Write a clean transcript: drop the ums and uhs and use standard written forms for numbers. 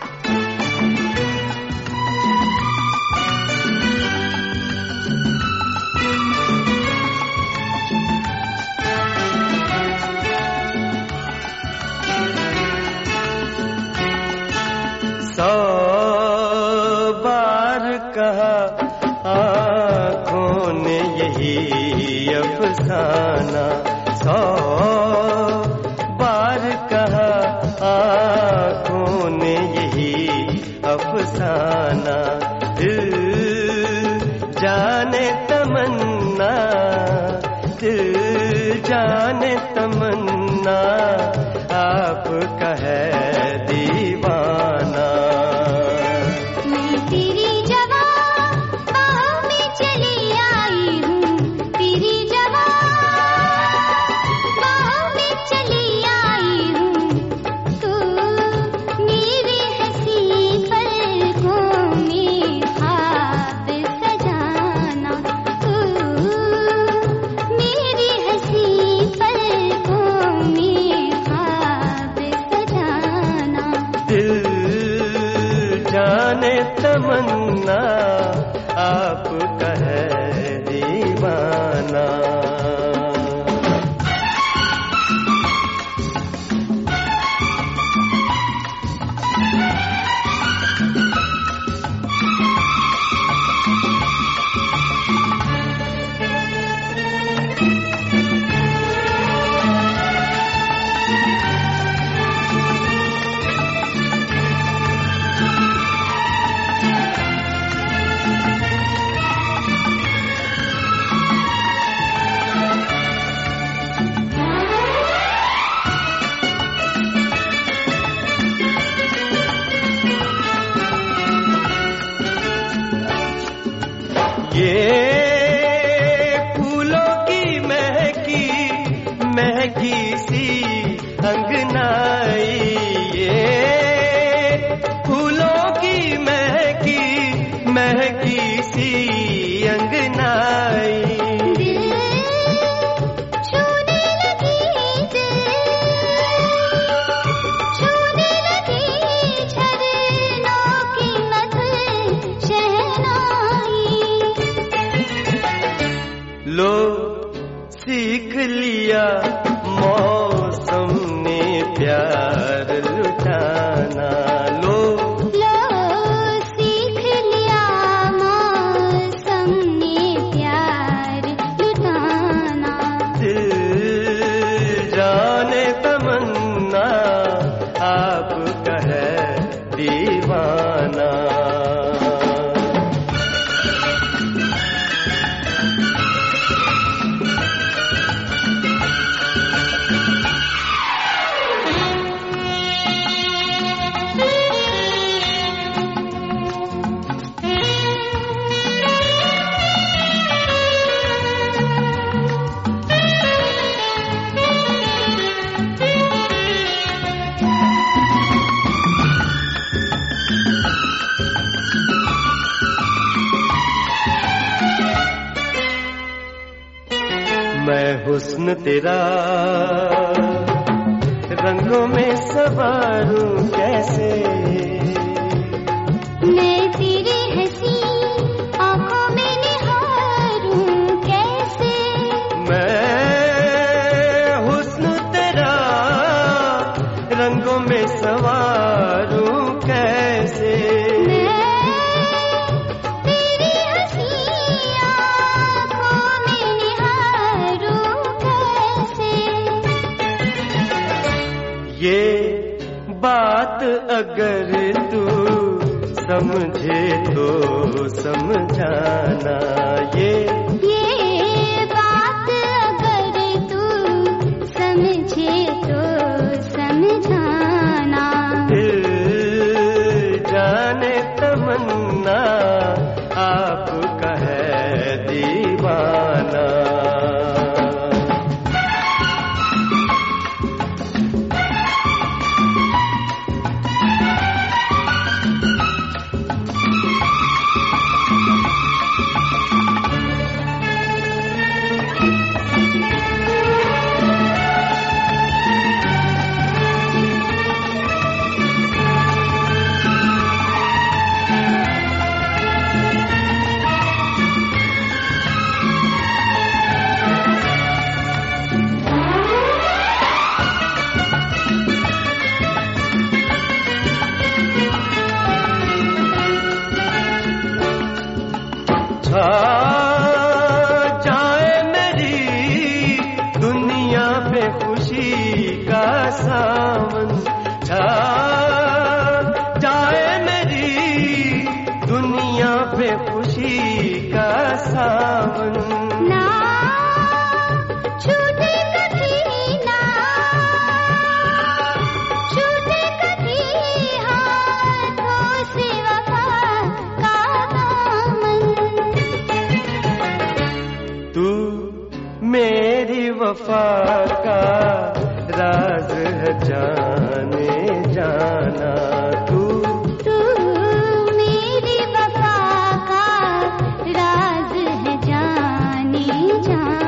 कहा आँखों ने यही अफसाना, 100 बार कहा आँखों ने यही अफसाना। दिल जाने तमन्ना, दिल जाने तमन्ना, आपका है दीवाना। तमन्ना आपका है दीवाना। ये फूलों की महकी महकी सी अंगनाई, ये फूलों की महकी महकी सी अंगनाई। लो सीख लिया मौसम ने प्यार लुटाना, लो सीख लिया मौसम ने प्यार लुटाना। दिल जाने तमन्ना आपका है दीवाना। मैं हुस्न तेरा रंगों में सवारूं कैसे, मैं तेरी हंसी आँखों में निहारूं कैसे। मैं हुस्न तेरा रंगों में सवारूं कैसे, ये बात अगर तू समझे तो समझाना, ये बात अगर तू समझे तो समझाना। दिल जाने तमन्ना आपका है दीवाना। सावन छा जाए मेरी दुनिया पे खुशी का सावन। ना छूटे कभी ना छूटे कभी हाथों से वफा का दामन। तू मेरी वफा का राज है जाने जाना। तू मेरी वफा का राज है जाने जाना।